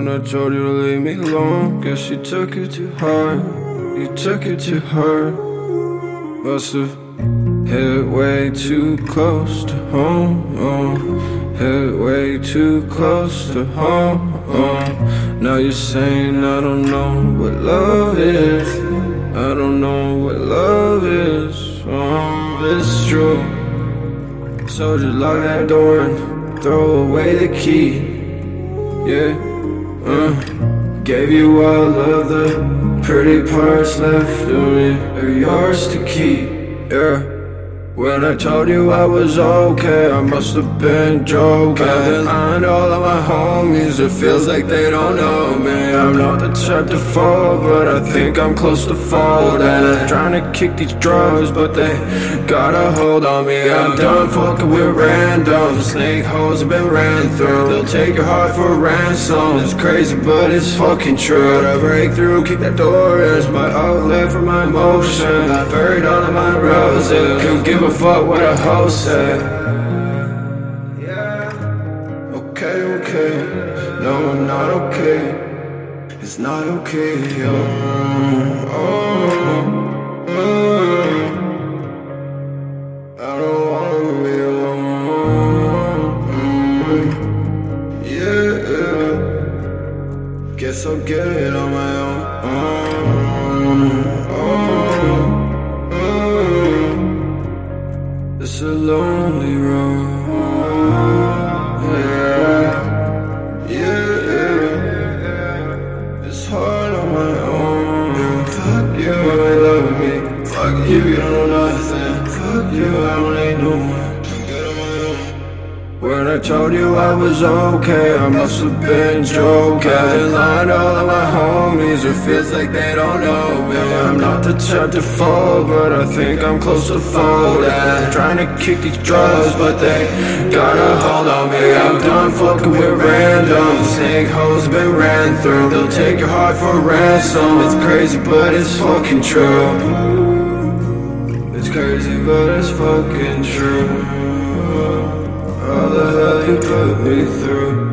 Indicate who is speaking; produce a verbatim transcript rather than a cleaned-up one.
Speaker 1: When I told you to leave me alone, guess you took it too hard. You took it too hard. Must've hit way too close to home. Oh, hit way too close to home. Oh, now you're saying I don't know what love is. I don't know what love is. Oh, it's true. So just lock that door and throw away the key. Yeah, uh, gave you all of the pretty parts left of me, are yours to keep. Yeah. When I told you I was okay, I must have been joking. I've been lying to all of my homies, it feels like they don't know me. I'm not the type to fall, but I think I'm close to folding. I'm trying to kick these drugs, but they got a hold on me. I'm done fucking with random snake holes have been ran through. They'll take your heart for ransom. It's crazy, but it's fucking true. To break through, kick that door in. It's my outlet for my emotions. I buried all of my roses. Couldn't give a fuck what a hoe said. Okay, okay, no, I'm not okay. It's not okay, yo. Oh, oh, I don't wanna be alone. Mm, yeah, guess I'll get it on my own. Oh, oh, oh. It's a lonely road. Yeah, yeah. It's hard on my own. Fuck you, you ain't loving me. Fuck you, you don't know nothing. Fuck you, I don't need no one. When I told you I was okay, I must have been joking. I've been lying to all of my homies, it feels like they don't know me. I'm not the type to fall, but I think I'm close to folding. Trying to kick these drugs, but they got a hold on me. I'm done fucking with random snake holes have been ran through. They'll take your heart for ransom. It's crazy, but it's fucking true. It's crazy, but it's fucking true. All the hell you put me through.